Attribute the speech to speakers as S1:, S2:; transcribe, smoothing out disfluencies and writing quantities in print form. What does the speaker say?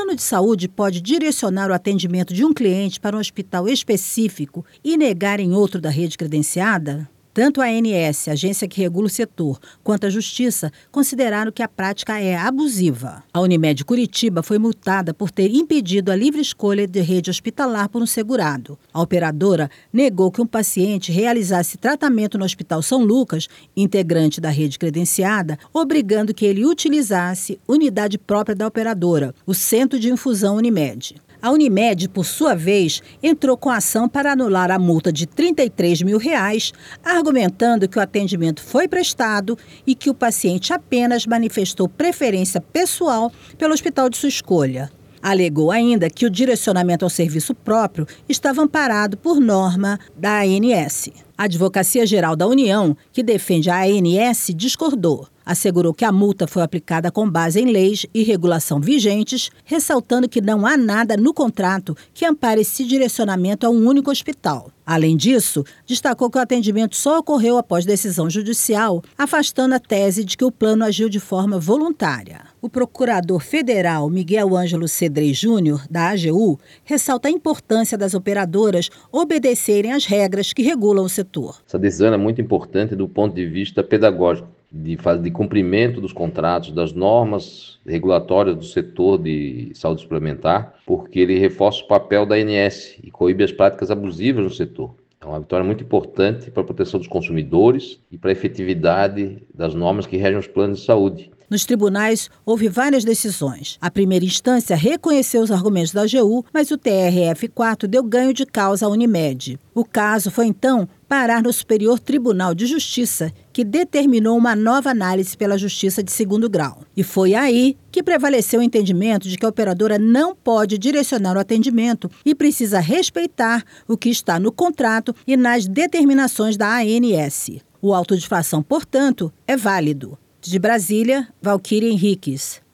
S1: plano de saúde pode direcionar o atendimento de um cliente para um hospital específico e negar em outro da rede credenciada? Tanto a ANS, a agência que regula o setor, quanto a Justiça consideraram que a prática é abusiva. A Unimed Curitiba foi multada por ter impedido a livre escolha de rede hospitalar por um segurado. A operadora negou que um paciente realizasse tratamento no Hospital São Lucas, integrante da rede credenciada, obrigando que ele utilizasse unidade própria da operadora, o Centro de Infusão Unimed. A Unimed, por sua vez, entrou com ação para anular a multa de R$ 33 mil, argumentando que o atendimento foi prestado e que o paciente apenas manifestou preferência pessoal pelo hospital de sua escolha. Alegou ainda que o direcionamento ao serviço próprio estava amparado por norma da ANS. A Advocacia Geral da União, que defende a ANS, discordou. Assegurou que a multa foi aplicada com base em leis e regulação vigentes, ressaltando que não há nada no contrato que ampare esse direcionamento a um único hospital. Além disso, destacou que o atendimento só ocorreu após decisão judicial, afastando a tese de que o plano agiu de forma voluntária. O procurador federal Miguel Ângelo Cedrei Júnior, da AGU, ressalta a importância das operadoras obedecerem às regras que regulam o setor.
S2: Essa decisão é muito importante do ponto de vista pedagógico, de cumprimento dos contratos, das normas regulatórias do setor de saúde suplementar, porque ele reforça o papel da ANS e coíbe as práticas abusivas no setor. É uma vitória muito importante para a proteção dos consumidores e para a efetividade das normas que regem os planos de saúde.
S1: Nos tribunais, houve várias decisões. A primeira instância reconheceu os argumentos da AGU, mas o TRF4 deu ganho de causa à Unimed. O caso foi, então, parar no Superior Tribunal de Justiça, que determinou uma nova análise pela Justiça de segundo grau. E foi aí que prevaleceu o entendimento de que a operadora não pode direcionar o atendimento e precisa respeitar o que está no contrato e nas determinações da ANS. O auto de infração, portanto, é válido. De Brasília, Valquíria Henriques.